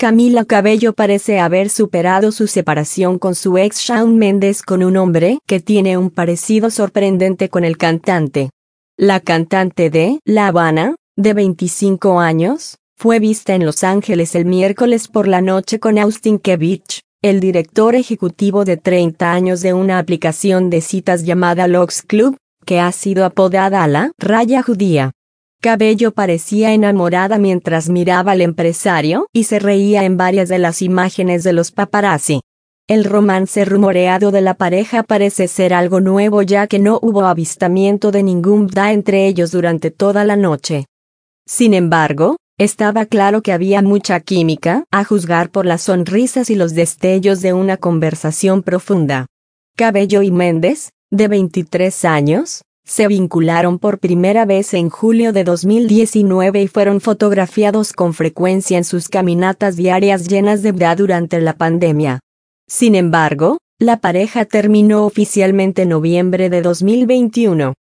Camila Cabello parece haber superado su separación con su ex Shawn Mendes con un hombre que tiene un parecido sorprendente con el cantante. La cantante de La Habana, de 25 años, fue vista en Los Ángeles el miércoles por la noche con Austin Kevich, el director ejecutivo de 30 años de una aplicación de citas llamada Lux Club, que ha sido apodada la Raya Judía. Cabello parecía enamorada mientras miraba al empresario y se reía en varias de las imágenes de los paparazzi. El romance rumoreado de la pareja parece ser algo nuevo ya que no hubo avistamiento de ningún bda entre ellos durante toda la noche. Sin embargo, estaba claro que había mucha química, a juzgar por las sonrisas y los destellos de una conversación profunda. Cabello y Mendes, de 23 años, se vincularon por primera vez en julio de 2019 y fueron fotografiados con frecuencia en sus caminatas diarias llenas de bda durante la pandemia. Sin embargo, la pareja terminó oficialmente en noviembre de 2021.